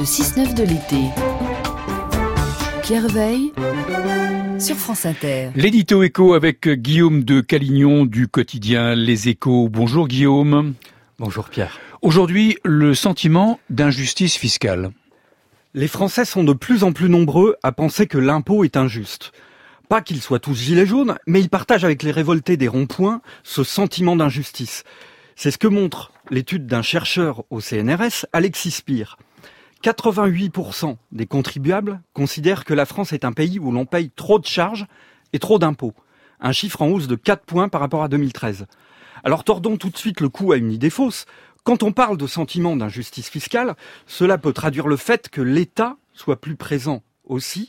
6-9 de l'été. Pierre Veille sur France Inter. L'édito éco avec Guillaume de Calignon du quotidien Les Échos. Bonjour Guillaume. Bonjour Pierre. Aujourd'hui, le sentiment d'injustice fiscale. Les Français sont de plus en plus nombreux à penser que l'impôt est injuste. Pas qu'ils soient tous gilets jaunes, mais ils partagent avec les révoltés des ronds-points ce sentiment d'injustice. C'est ce que montre l'étude d'un chercheur au CNRS, Alexis Spire. 88% des contribuables considèrent que la France est un pays où l'on paye trop de charges et trop d'impôts. Un chiffre en hausse de 4 points par rapport à 2013. Alors tordons tout de suite le cou à une idée fausse. Quand on parle de sentiment d'injustice fiscale, cela peut traduire le fait que l'État soit plus présent aussi,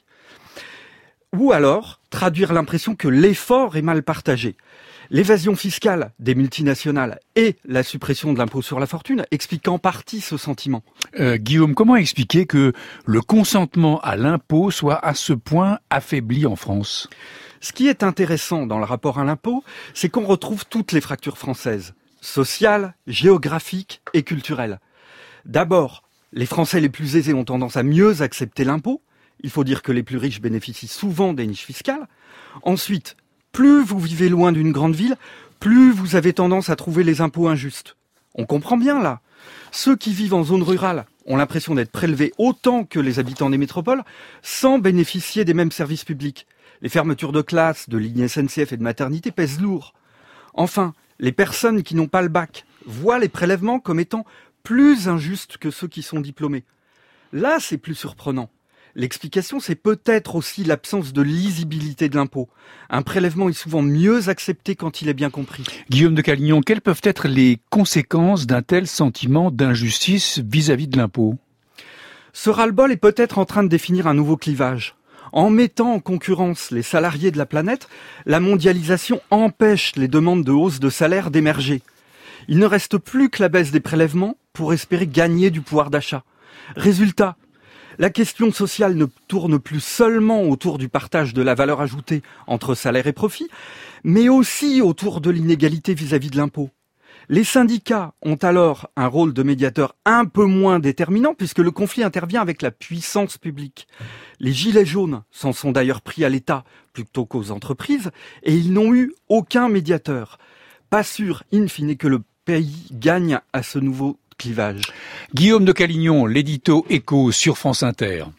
ou alors traduire l'impression que l'effort est mal partagé. L'évasion fiscale des multinationales et la suppression de l'impôt sur la fortune expliquent en partie ce sentiment. Guillaume, comment expliquer que le consentement à l'impôt soit à ce point affaibli en France ? Ce qui est intéressant dans le rapport à l'impôt, c'est qu'on retrouve toutes les fractures françaises, sociales, géographiques et culturelles. D'abord, les Français les plus aisés ont tendance à mieux accepter l'impôt. Il faut dire que les plus riches bénéficient souvent des niches fiscales. Ensuite, plus vous vivez loin d'une grande ville, plus vous avez tendance à trouver les impôts injustes. On comprend bien là. Ceux qui vivent en zone rurale ont l'impression d'être prélevés autant que les habitants des métropoles sans bénéficier des mêmes services publics. Les fermetures de classes, de lignes SNCF et de maternité pèsent lourd. Enfin, les personnes qui n'ont pas le bac voient les prélèvements comme étant plus injustes que ceux qui sont diplômés. Là, c'est plus surprenant. L'explication, c'est peut-être aussi l'absence de lisibilité de l'impôt. Un prélèvement est souvent mieux accepté quand il est bien compris. Guillaume de Calignon, quelles peuvent être les conséquences d'un tel sentiment d'injustice vis-à-vis de l'impôt ? Ce ras-le-bol est peut-être en train de définir un nouveau clivage. En mettant en concurrence les salariés de la planète, la mondialisation empêche les demandes de hausse de salaire d'émerger. Il ne reste plus que la baisse des prélèvements pour espérer gagner du pouvoir d'achat. Résultat, la question sociale ne tourne plus seulement autour du partage de la valeur ajoutée entre salaire et profit, mais aussi autour de l'inégalité vis-à-vis de l'impôt. Les syndicats ont alors un rôle de médiateur un peu moins déterminant puisque le conflit intervient avec la puissance publique. Les gilets jaunes s'en sont d'ailleurs pris à l'État plutôt qu'aux entreprises et ils n'ont eu aucun médiateur. Pas sûr, in fine, que le pays gagne à ce nouveau clivage. Guillaume de Calignon, l'édito éco sur France Inter.